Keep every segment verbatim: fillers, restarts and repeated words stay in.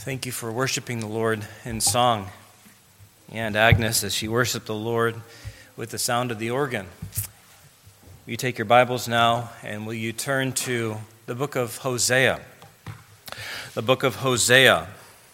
Thank you for worshiping the Lord in song. And Agnes, as she worshiped the Lord with the sound of the organ. Will you take your Bibles now, and will you turn to the book of Hosea? The book of Hosea.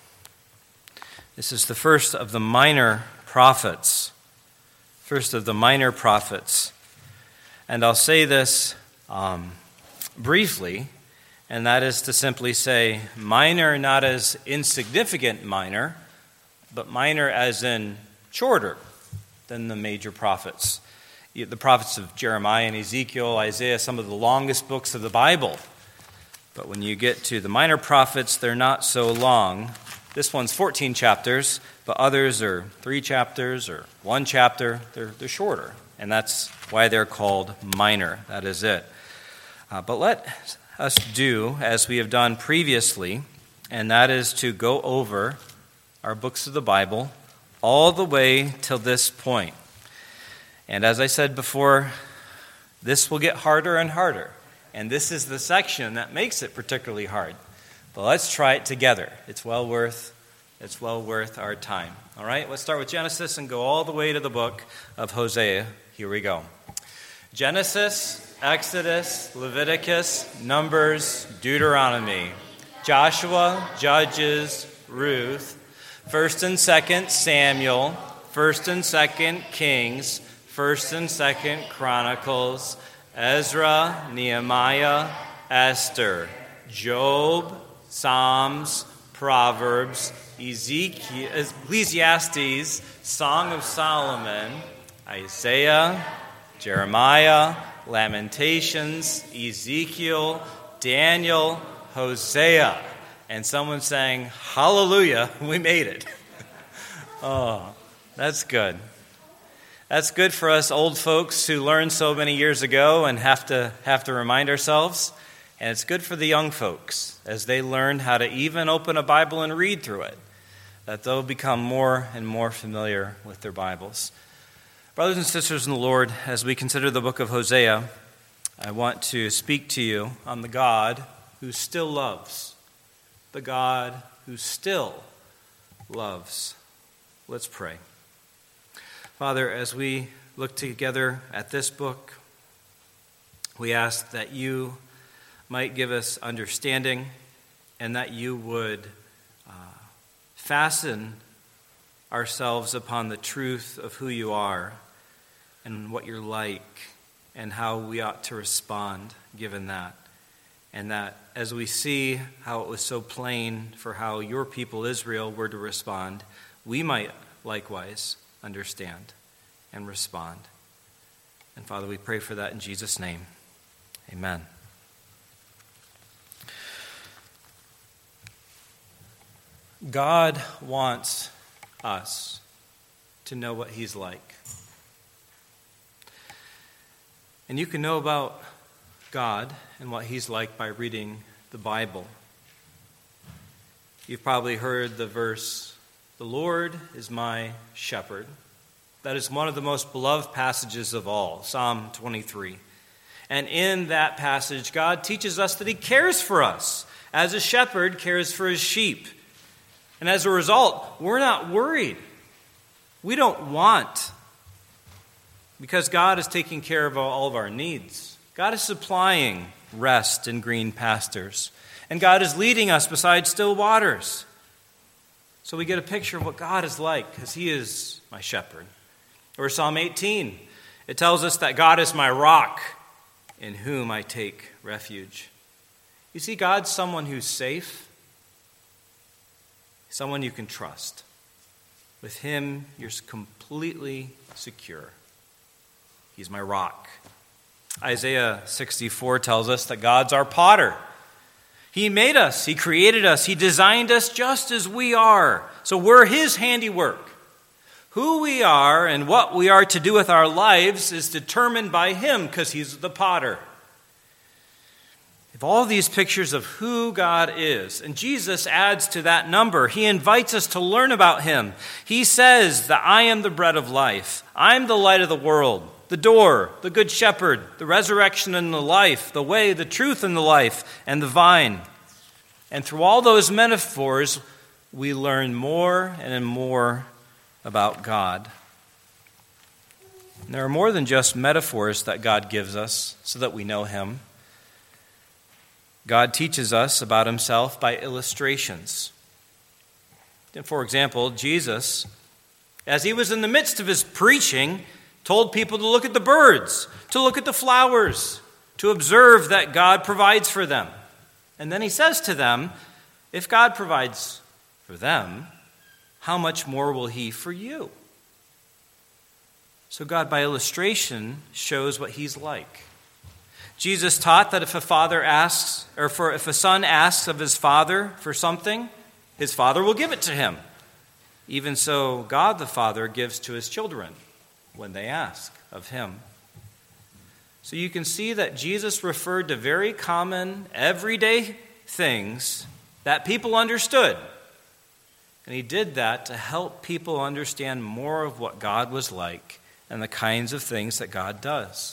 This is the first of the minor prophets. First of the minor prophets. And I'll say this um, briefly, and that is to simply say minor not as insignificant minor, but minor as in shorter than the major prophets. The prophets of Jeremiah and Ezekiel, Isaiah, some of the longest books of the Bible. But when you get to the minor prophets, they're not so long. This one's fourteen chapters, but others are three chapters or one chapter. They're, they're shorter, and that's why they're called minor. That is it. Uh, but let us do as we have done previously, and that is to go over our books of the Bible all the way till this point. And as I said before, this will get harder and harder. And this is the section that makes it particularly hard. But let's try it together. It's well worth, it's well worth our time. All right, let's start with Genesis and go all the way to the book of Hosea. Here we go. Genesis, Exodus, Leviticus, Numbers, Deuteronomy, Joshua, Judges, Ruth, First and Second Samuel, First and Second Kings, First and Second Chronicles, Ezra, Nehemiah, Esther, Job, Psalms, Proverbs, Ezekiel, Ecclesiastes, Song of Solomon, Isaiah, Jeremiah, Lamentations, Ezekiel, Daniel, Hosea. And someone saying, hallelujah, we made it. Oh, that's good. That's good for us old folks who learned so many years ago and have to have to remind ourselves. And it's good for the young folks as they learn how to even open a Bible and read through it, that they'll become more and more familiar with their Bibles. Brothers and sisters in the Lord, as we consider the book of Hosea, I want to speak to you on the God who still loves. The God who still loves. Let's pray. Father, as we look together at this book, we ask that you might give us understanding and that you would uh, fasten ourselves upon the truth of who you are and what you're like and how we ought to respond given that. And that as we see how it was so plain for how your people Israel were to respond, we might likewise understand and respond. And Father, we pray for that in Jesus' name. Amen. God wants us to know what he's like. And you can know about God and what he's like by reading the Bible. You've probably heard the verse, "The Lord is my shepherd." That is one of the most beloved passages of all, Psalm twenty-three. And in that passage, God teaches us that he cares for us as a shepherd cares for his sheep. And as a result, we're not worried. We don't want, because God is taking care of all of our needs. God is supplying rest in green pastures. And God is leading us beside still waters. So we get a picture of what God is like, because he is my shepherd. Or Psalm eighteen, it tells us that God is my rock, in whom I take refuge. You see, God's someone who's safe, someone you can trust. With him, you're completely secure. He's my rock. Isaiah sixty-four tells us that God's our potter. He made us. He created us. He designed us just as we are. So we're his handiwork. Who we are and what we are to do with our lives is determined by him because he's the potter. If all these pictures of who God is, and Jesus adds to that number, he invites us to learn about him. He says that I am the bread of life. I'm the light of the world. The door, the good shepherd, the resurrection and the life, the way, the truth and the life, and the vine. And through all those metaphors, we learn more and more about God. And there are more than just metaphors that God gives us so that we know him. God teaches us about himself by illustrations. For example, Jesus, as he was in the midst of his preaching, told people to look at the birds, to look at the flowers, to observe that God provides for them. And then he says to them, if God provides for them, how much more will he for you? So God, by illustration, shows what he's like. Jesus taught that if a father asks, or for if a son asks of his father for something, his father will give it to him. Even so, God the Father gives to his children when they ask of him. So you can see that Jesus referred to very common, everyday things that people understood. And he did that to help people understand more of what God was like and the kinds of things that God does.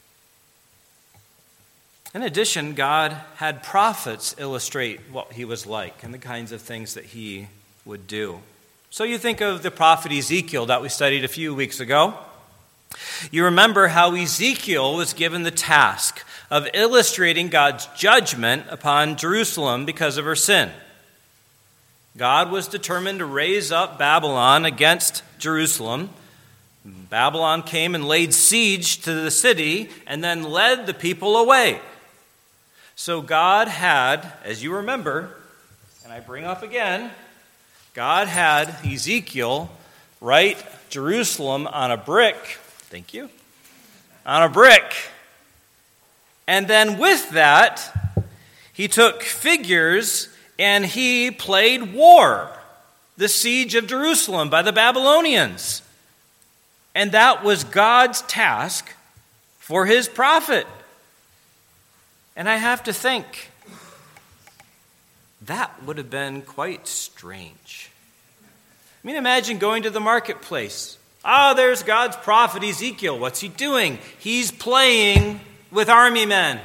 In addition, God had prophets illustrate what he was like and the kinds of things that he would do. So you think of the prophet Ezekiel that we studied a few weeks ago. You remember how Ezekiel was given the task of illustrating God's judgment upon Jerusalem because of her sin. God was determined to raise up Babylon against Jerusalem. Babylon came and laid siege to the city and then led the people away. So God had, as you remember, and I bring up again, God had Ezekiel write Jerusalem on a brick, thank you, on a brick. And then with that, he took figures and he played war, the siege of Jerusalem by the Babylonians. And that was God's task for his prophet. And I have to think, that would have been quite strange. I mean, imagine going to the marketplace. Ah, oh, there's God's prophet Ezekiel. What's he doing? He's playing with army men.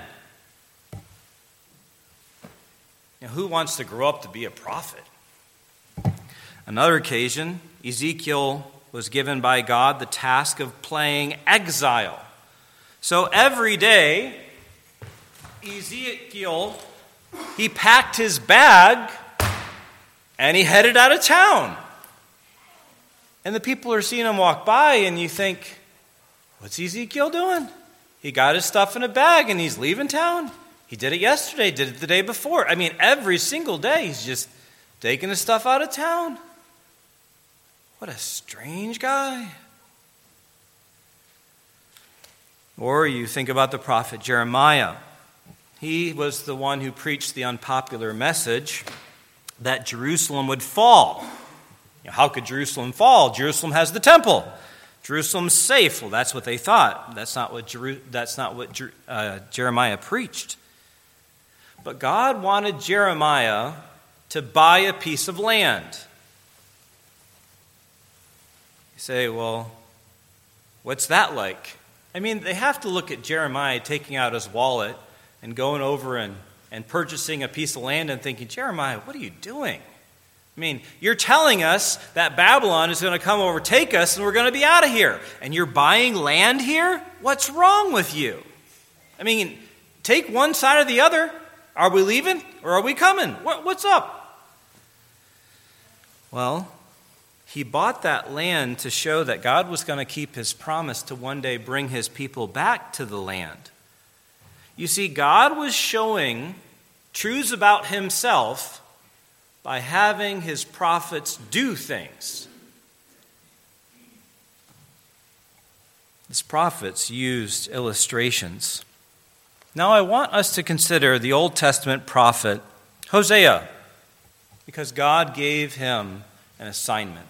Now, who wants to grow up to be a prophet? Another occasion, Ezekiel was given by God the task of playing exile. So every day, Ezekiel, he packed his bag and he headed out of town. And the people are seeing him walk by and you think, what's Ezekiel doing? He got his stuff in a bag and he's leaving town. He did it yesterday, did it the day before. I mean, every single day he's just taking his stuff out of town. What a strange guy. Or you think about the prophet Jeremiah. He was the one who preached the unpopular message that Jerusalem would fall. You know, how could Jerusalem fall? Jerusalem has the temple. Jerusalem's safe. Well, that's what they thought. That's not what, Jeru- that's not what Jer- uh, Jeremiah preached. But God wanted Jeremiah to buy a piece of land. You say, well, what's that like? I mean, they have to look at Jeremiah taking out his wallet and going over and, and purchasing a piece of land and thinking, Jeremiah, what are you doing? I mean, you're telling us that Babylon is going to come overtake us and we're going to be out of here. And you're buying land here? What's wrong with you? I mean, take one side or the other. Are we leaving or are we coming? What, what's up? Well, he bought that land to show that God was going to keep his promise to one day bring his people back to the land. You see, God was showing truths about himself by having his prophets do things. His prophets used illustrations. Now I want us to consider the Old Testament prophet Hosea, because God gave him an assignment.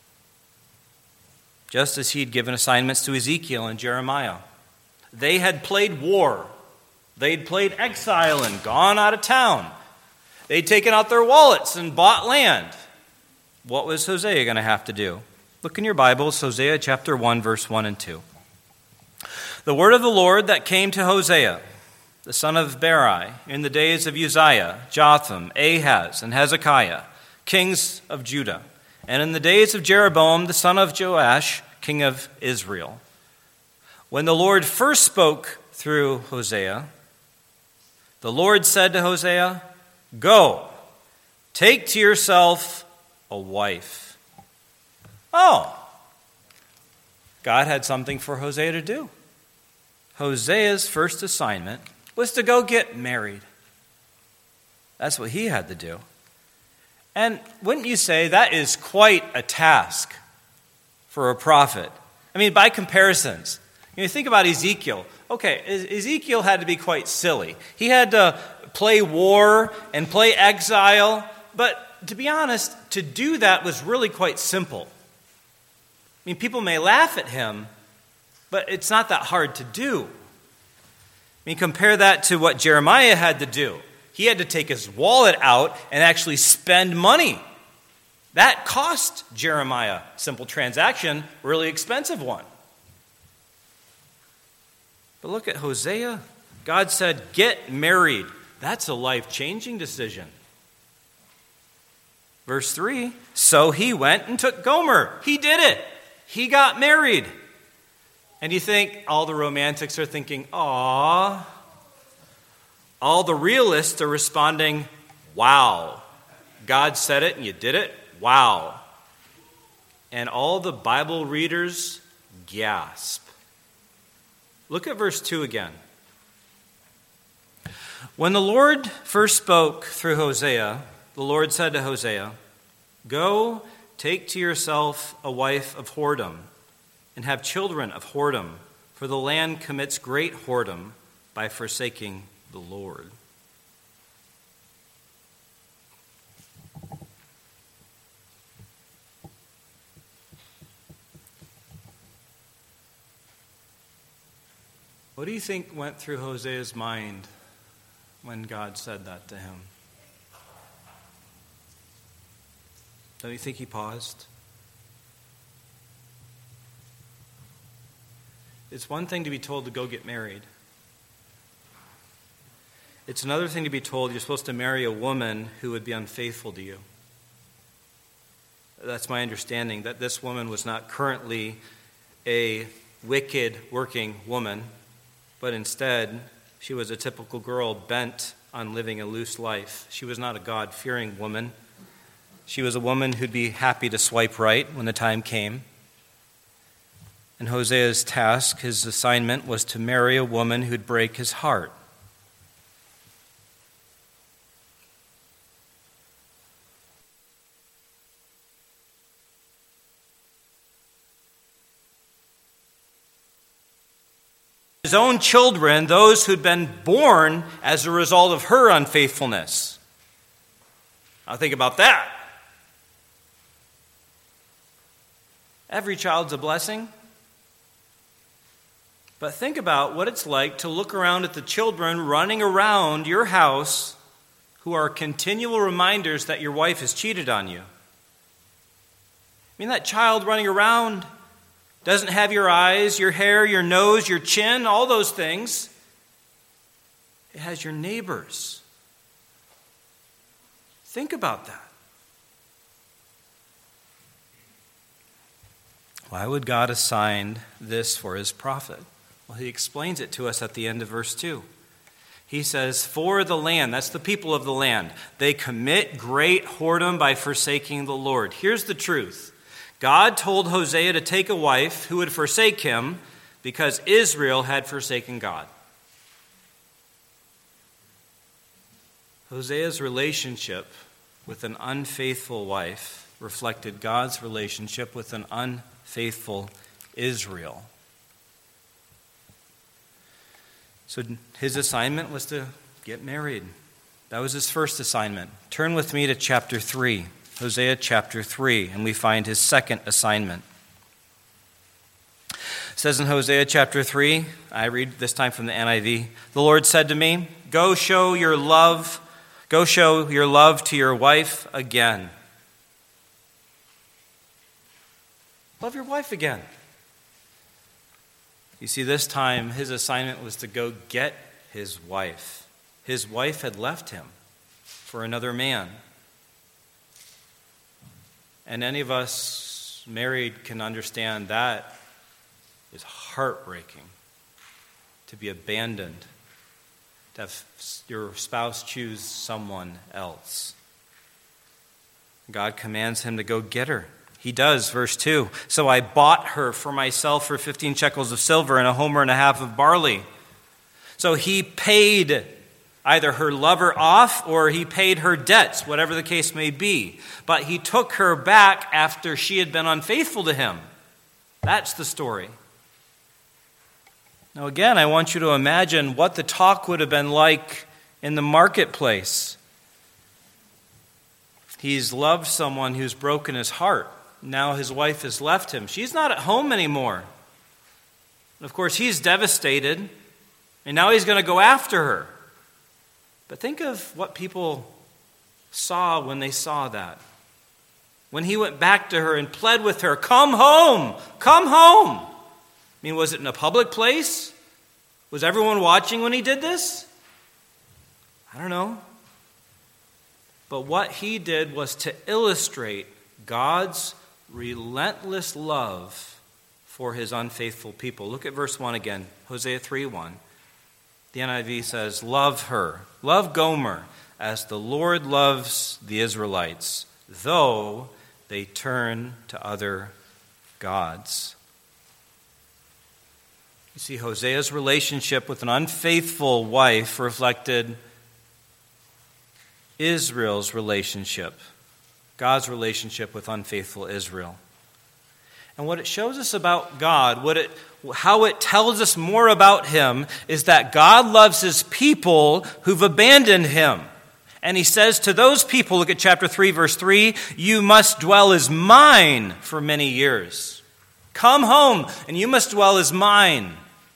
Just as he'd given assignments to Ezekiel and Jeremiah. They had played war. They'd played exile and gone out of town. They'd taken out their wallets and bought land. What was Hosea going to have to do? Look in your Bibles, Hosea chapter one, verse one and two. The word of the Lord that came to Hosea, the son of Beeri, in the days of Uzziah, Jotham, Ahaz, and Hezekiah, kings of Judah, and in the days of Jeroboam, the son of Joash, king of Israel. When the Lord first spoke through Hosea, the Lord said to Hosea, "Go, take to yourself a wife." Oh, God had something for Hosea to do. Hosea's first assignment was to go get married. That's what he had to do. And wouldn't you say that is quite a task for a prophet? I mean, by comparisons, you know, think about Ezekiel. Okay, Ezekiel had to be quite silly. He had to play war and play exile, but to be honest, to do that was really quite simple. I mean, people may laugh at him, but it's not that hard to do. I mean, compare that to what Jeremiah had to do. He had to take his wallet out and actually spend money. That cost Jeremiah. Simple transaction, really expensive one. But look at Hosea. God said, get married. That's a life-changing decision. Verse three, so he went and took Gomer. He did it. He got married. And you think all the romantics are thinking, "Aw." All the realists are responding, "Wow. God said it and you did it? Wow." And all the Bible readers gasp. Look at verse two again. When the Lord first spoke through Hosea, the Lord said to Hosea, "Go, take to yourself a wife of whoredom, and have children of whoredom, for the land commits great whoredom by forsaking the Lord." What do you think went through Hosea's mind when God said that to him? Don't you think he paused? It's one thing to be told to go get married. It's another thing to be told you're supposed to marry a woman who would be unfaithful to you. That's my understanding, that this woman was not currently a wicked working woman, but instead she was a typical girl bent on living a loose life. She was not a God-fearing woman. She was a woman who'd be happy to swipe right when the time came. And Hosea's task, his assignment, was to marry a woman who'd break his heart. His own children, those who'd been born as a result of her unfaithfulness. Now think about that. Every child's a blessing. But think about what it's like to look around at the children running around your house who are continual reminders that your wife has cheated on you. I mean, that child running around doesn't have your eyes, your hair, your nose, your chin, all those things. It has your neighbors. Think about that. Why would God assign this for his prophet? Well, he explains it to us at the end of verse two. He says, for the land, that's the people of the land, they commit great whoredom by forsaking the Lord. Here's the truth. God told Hosea to take a wife who would forsake him because Israel had forsaken God. Hosea's relationship with an unfaithful wife reflected God's relationship with an unfaithful Israel. So his assignment was to get married. That was his first assignment. Turn with me to chapter three, Hosea chapter three, and we find his second assignment. It says in Hosea chapter three, I read this time from the N I V, the Lord said to me, Go show your love, go show your love to your wife again. Love your wife again. You see, this time his assignment was to go get his wife. His wife had left him for another man. And any of us married can understand that is heartbreaking, to be abandoned, to have your spouse choose someone else. God commands him to go get her. He does, verse two. So I bought her for myself for fifteen shekels of silver and a homer and a half of barley. So he paid either her lover off or he paid her debts, whatever the case may be. But he took her back after she had been unfaithful to him. That's the story. Now again, I want you to imagine what the talk would have been like in the marketplace. He's loved someone who's broken his heart. Now his wife has left him. She's not at home anymore. And of course, he's devastated, and now he's going to go after her. But think of what people saw when they saw that. When he went back to her and pled with her, "Come home, come home." I mean, was it in a public place? Was everyone watching when he did this? I don't know. But what he did was to illustrate God's relentless love for his unfaithful people. Look at verse one again, Hosea three one. The N I V says, "Love her, love Gomer, as the Lord loves the Israelites, though they turn to other gods." You see, Hosea's relationship with an unfaithful wife reflected Israel's relationship, God's relationship with unfaithful Israel. And what it shows us about God, what it, how it tells us more about him, is that God loves his people who've abandoned him. And he says to those people, look at chapter three, verse three, "You must dwell as mine for many years. Come home, and you must dwell as mine."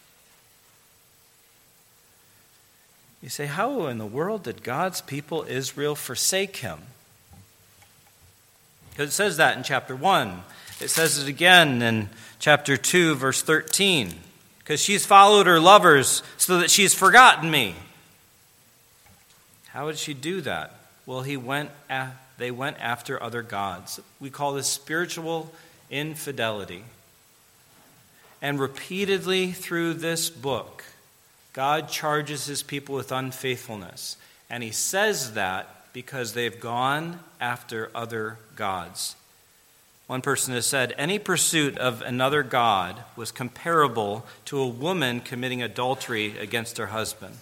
You say, how in the world did God's people Israel forsake him? Because it says that in chapter one. It says it again in chapter two, verse thirteen. Because she's followed her lovers so that she's forgotten me. How did she do that? Well, he went. A- they went after other gods. We call this spiritual infidelity. And repeatedly through this book, God charges his people with unfaithfulness. And he says that because they've gone after other gods. One person has said, any pursuit of another god was comparable to a woman committing adultery against her husband.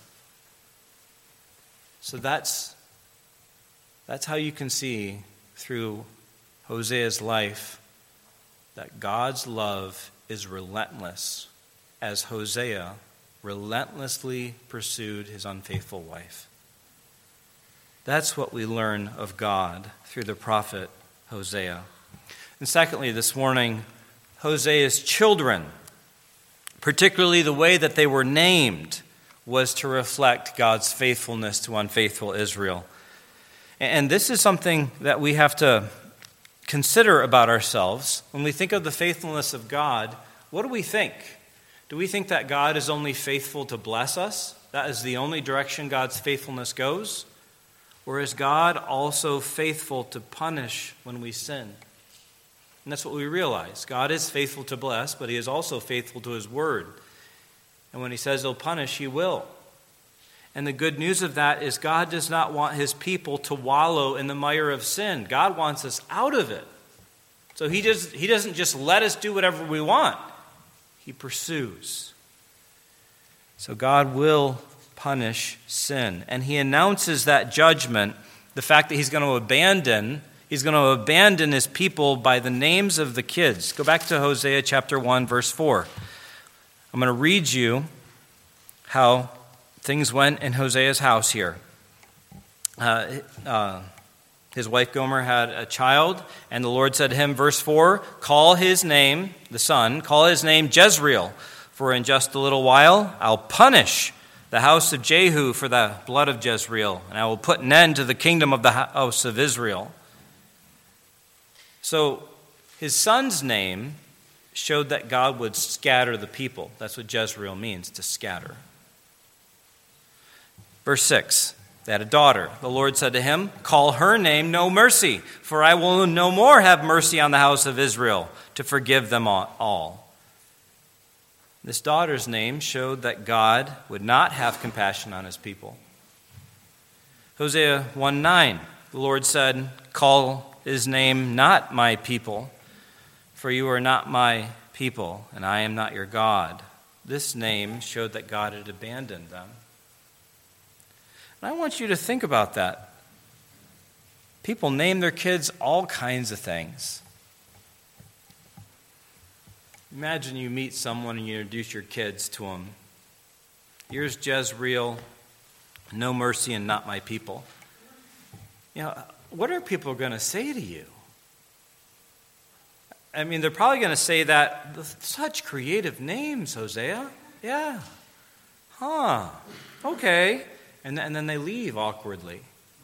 So that's, that's how you can see through Hosea's life that God's love is relentless, as Hosea relentlessly pursued his unfaithful wife. That's what we learn of God through the prophet Hosea. And secondly, this morning, Hosea's children, particularly the way that they were named, was to reflect God's faithfulness to unfaithful Israel. And this is something that we have to consider about ourselves. When we think of the faithfulness of God, what do we think? Do we think that God is only faithful to bless us? That is the only direction God's faithfulness goes? Or is God also faithful to punish when we sin? And that's what we realize. God is faithful to bless, but he is also faithful to his word. And when he says he'll punish, he will. And the good news of that is God does not want his people to wallow in the mire of sin. God wants us out of it. So he, does, he doesn't just let us do whatever we want. He pursues. So God will punish sin. And he announces that judgment, the fact that he's going to abandon He's going to abandon his people by the names of the kids. Go back to Hosea chapter one, verse four. I'm going to read you how things went in Hosea's house here. Uh, uh, his wife Gomer had a child, and the Lord said to him, verse four, call his name, the son, call his name Jezreel, for in just a little while I'll punish the house of Jehu for the blood of Jezreel, and I will put an end to the kingdom of the house of Israel. So his son's name showed that God would scatter the people. That's what Jezreel means, to scatter. Verse six, They had a daughter. The Lord said to him, "Call her name No Mercy, for I will no more have mercy on the house of Israel to forgive them all." This daughter's name showed that God would not have compassion on his people. Hosea one nine, the Lord said, "Call his name not my people, for you are not my people, and I am not your God." This name showed that God had abandoned them. And I want you to think about that. People name their kids all kinds of things. Imagine you meet someone and you introduce your kids to them. Here's Jezreel, No Mercy, and Not My People. You know, what are people going to say to you? I mean, they're probably going to say that, "Such creative names, Hosea." Yeah. Huh. Okay. And, and then they leave awkwardly.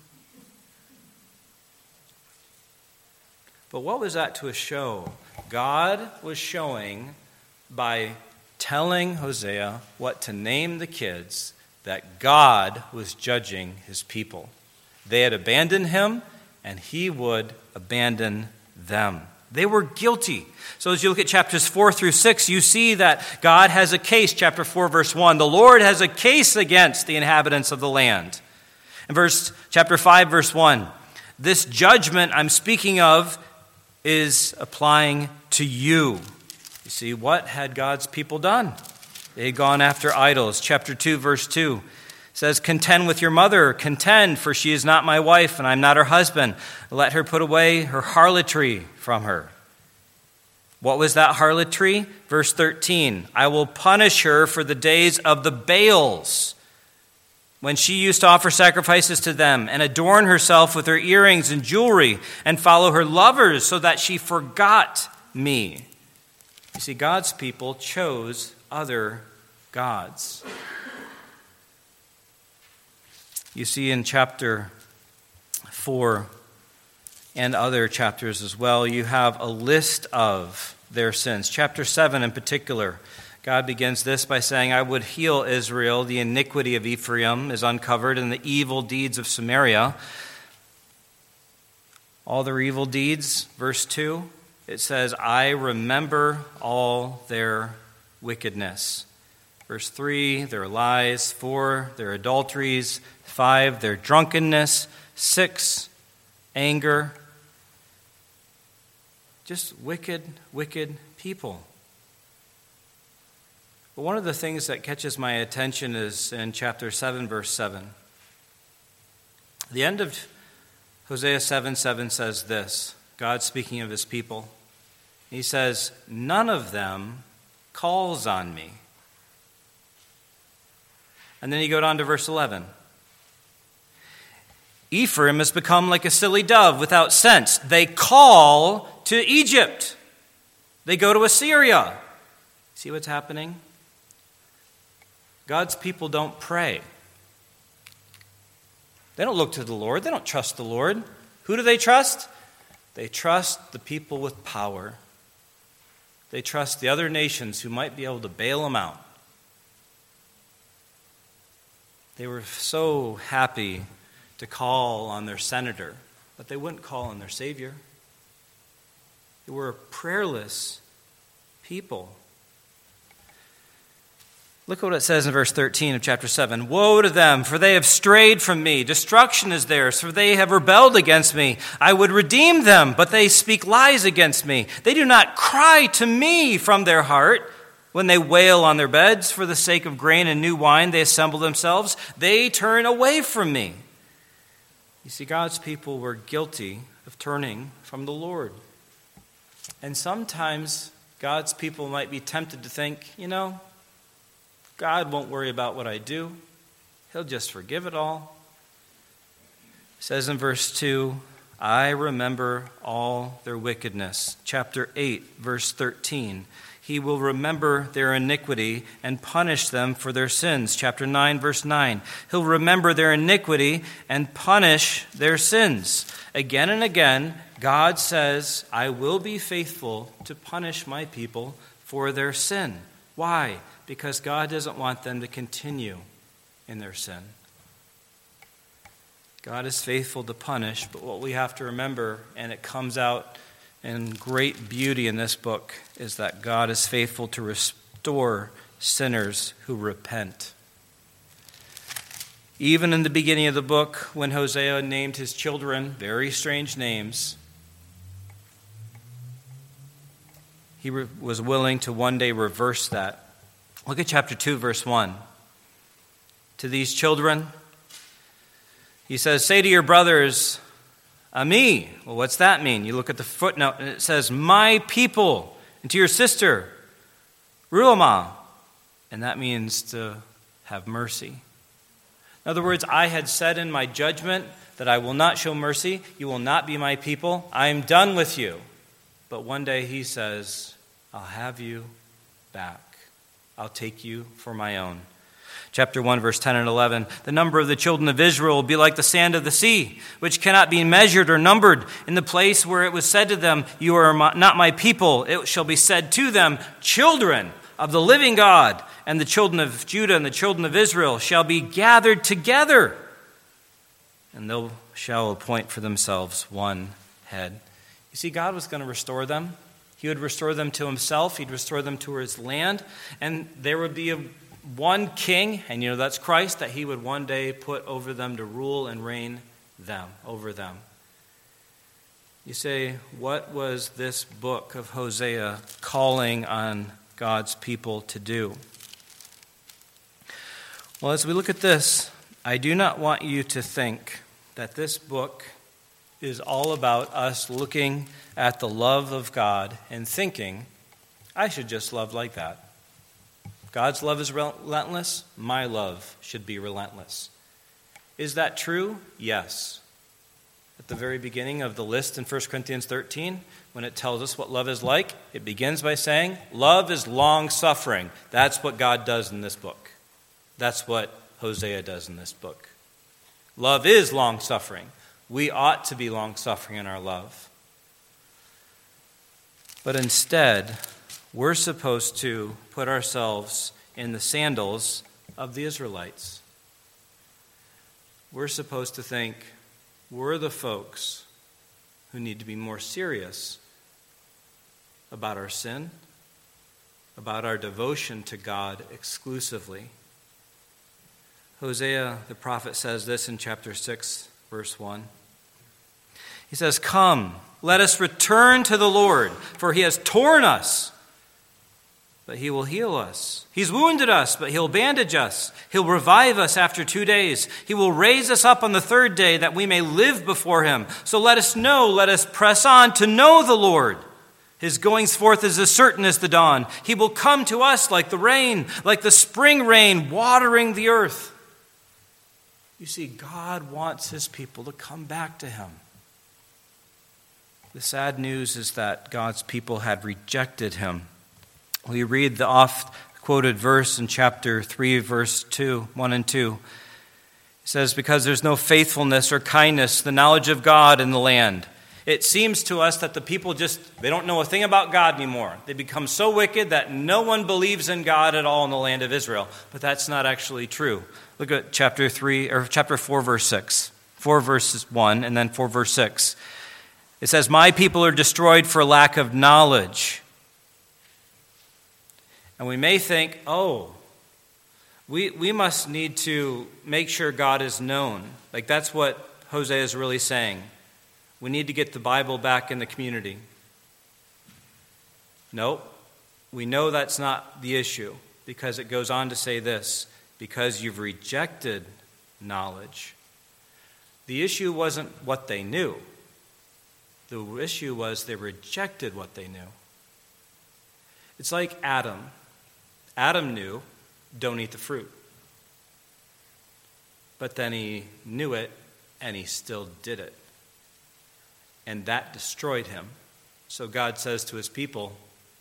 But what was that to a show? God was showing by telling Hosea what to name the kids that God was judging his people. They had abandoned him, and he would abandon them. They were guilty. So as you look at chapters four through six, you see that God has a case. Chapter four, verse one, the Lord has a case against the inhabitants of the land. In verse chapter five, verse one, this judgment I'm speaking of is applying to you. You see, what had God's people done? They had gone after idols. Chapter two, verse two says, "Contend with your mother, contend, for she is not my wife, and I am not her husband. Let her put away her harlotry from her." What was that harlotry? Verse thirteen, "I will punish her for the days of the Baals, when she used to offer sacrifices to them, and adorn herself with her earrings and jewelry, and follow her lovers, so that she forgot me." You see, God's people chose other gods. You see in chapter four and other chapters as well, you have a list of their sins. Chapter seven in particular, God begins this by saying, "I would heal Israel. The iniquity of Ephraim is uncovered, and the evil deeds of Samaria." All their evil deeds, verse two, it says, "I remember all their wickedness." Verse three, their lies. Four, their adulteries. Five, their drunkenness. Six, anger. Just wicked, wicked people. But one of the things that catches my attention is in chapter seven, verse seven. The end of Hosea seven seven says this, God speaking of his people. He says, "None of them calls on me." And then you go down to verse eleven. "Ephraim has become like a silly dove without sense. They call to Egypt. They go to Assyria." See what's happening? God's people don't pray. They don't look to the Lord. They don't trust the Lord. Who do they trust? They trust the people with power. They trust the other nations who might be able to bail them out. They were so happy to call on their senator, but they wouldn't call on their Savior. They were a prayerless people. Look what it says in verse thirteen of chapter seven. "Woe to them, for they have strayed from me. Destruction is theirs, for they have rebelled against me. I would redeem them, but they speak lies against me. They do not cry to me from their heart. When they wail on their beds for the sake of grain and new wine, they assemble themselves. They turn away from me." You see, God's people were guilty of turning from the Lord. And sometimes God's people might be tempted to think, you know, God won't worry about what I do. He'll just forgive it all. It says in verse two, "I remember all their wickedness." Chapter eight, verse thirteen. "He will remember their iniquity and punish them for their sins." Chapter nine, verse nine. "He'll remember their iniquity and punish their sins." Again and again, God says, "I will be faithful to punish my people for their sin." Why? Because God doesn't want them to continue in their sin. God is faithful to punish, but what we have to remember, and it comes out in great beauty in this book, is that God is faithful to restore sinners who repent. Even in the beginning of the book, when Hosea named his children very strange names, he re- was willing to one day reverse that. Look at chapter two, verse one. To these children, he says, say to your brothers, Ami. Well, what's that mean? You look at the footnote and it says, my people. And to your sister, Ruhamah. And that means to have mercy. In other words, I had said in my judgment that I will not show mercy. You will not be my people. I am done with you. But one day he says, I'll have you back. I'll take you for my own. Chapter one, verse ten and eleven. The number of the children of Israel will be like the sand of the sea, which cannot be measured or numbered. In the place where it was said to them, you are not my people, it shall be said to them, children of the living God. And the children of Judah and the children of Israel shall be gathered together. And they shall appoint for themselves one head. You see, God was going to restore them. He would restore them to himself. He'd restore them to his land. And there would be a one king, and you know that's Christ, that he would one day put over them to rule and reign them, over them. You say, what was this book of Hosea calling on God's people to do? Well, as we look at this, I do not want you to think that this book is all about us looking at the love of God and thinking, I should just love like that. God's love is relentless. My love should be relentless. Is that true? Yes. At the very beginning of the list in First Corinthians thirteen, when it tells us what love is like, it begins by saying, love is long-suffering. That's what God does in this book. That's what Hosea does in this book. Love is long-suffering. We ought to be long-suffering in our love. But instead, we're supposed to put ourselves in the sandals of the Israelites. We're supposed to think we're the folks who need to be more serious about our sin, about our devotion to God exclusively. Hosea, the prophet, says this in chapter six, verse one. He says, come, let us return to the Lord, for he has torn us, but he will heal us. He's wounded us, but he'll bandage us. He'll revive us after two days. He will raise us up on the third day that we may live before him. So let us know, let us press on to know the Lord. His goings forth is as certain as the dawn. He will come to us like the rain, like the spring rain watering the earth. You see, God wants his people to come back to him. The sad news is that God's people had rejected him. We read the oft-quoted verse in chapter three, verse two, one and two. It says, because there's no faithfulness or kindness, the knowledge of God in the land. It seems to us that the people just, they don't know a thing about God anymore. They become so wicked that no one believes in God at all in the land of Israel. But that's not actually true. Look at chapter three, or chapter four, verse six. four, verse one, and then four, verse six. It says, my people are destroyed for lack of knowledge. And we may think, oh, we we must need to make sure God is known. Like that's what Hosea is really saying. We need to get the Bible back in the community. Nope. We know that's not the issue because it goes on to say this, because you've rejected knowledge. The issue wasn't what they knew. The issue was they rejected what they knew. It's like Adam. Adam knew, don't eat the fruit. But then he knew it, and he still did it. And that destroyed him. So God says to his people,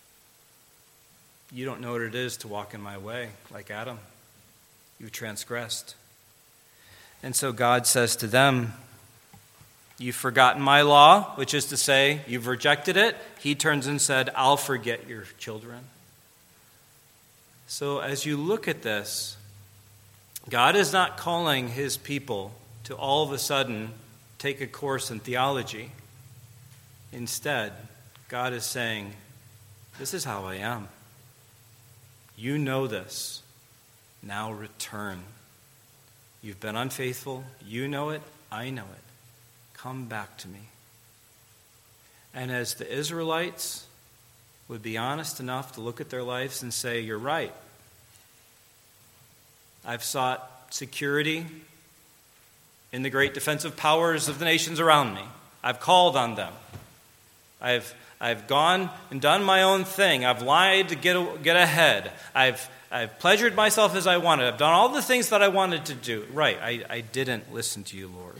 you don't know what it is to walk in my way, like Adam. You transgressed. And so God says to them, you've forgotten my law, which is to say, you've rejected it. He turns and said, I'll forget your children. So as you look at this, God is not calling his people to all of a sudden take a course in theology. Instead, God is saying, this is how I am. You know this. Now return. You've been unfaithful. You know it. I know it. Come back to me. And as the Israelites would be honest enough to look at their lives and say, you're right. I've sought security in the great defensive powers of the nations around me. I've called on them. I've I've gone and done my own thing. I've lied to get get ahead. I've I've pleasured myself as I wanted. I've done all the things that I wanted to do. Right, I, I didn't listen to you, Lord.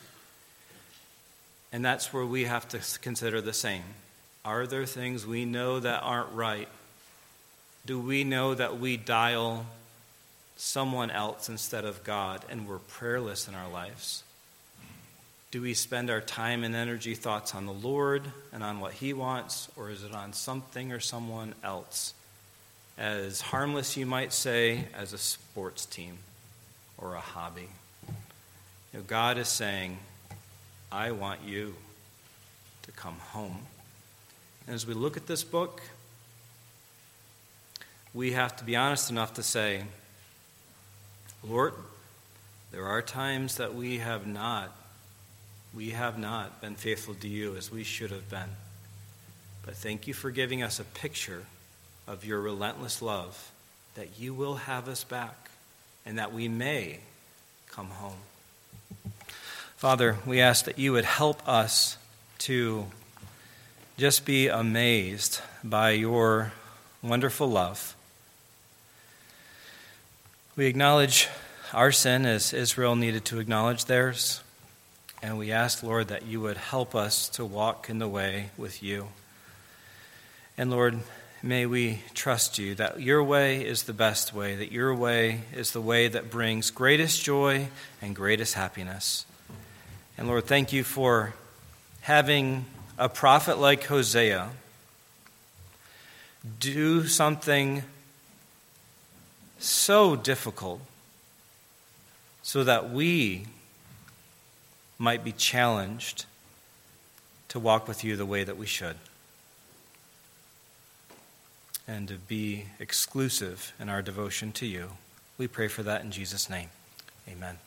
And that's where we have to consider the same. Are there things we know that aren't right? Do we know that we dial someone else instead of God and we're prayerless in our lives? Do we spend our time and energy thoughts on the Lord and on what He wants, or is it on something or someone else? As harmless, you might say, as a sports team or a hobby. You know, God is saying, I want you to come home. And as we look at this book, we have to be honest enough to say, Lord, there are times that we have not, we have not been faithful to you as we should have been. But thank you for giving us a picture of your relentless love, that you will have us back, and that we may come home. Father, we ask that you would help us to just be amazed by your wonderful love. We acknowledge our sin as Israel needed to acknowledge theirs, and we ask, Lord, that you would help us to walk in the way with you. And Lord, may we trust you that your way is the best way, that your way is the way that brings greatest joy and greatest happiness. And Lord, thank you for having a prophet like Hosea do something so difficult so that we might be challenged to walk with you the way that we should, and to be exclusive in our devotion to you. We pray for that in Jesus' name. Amen.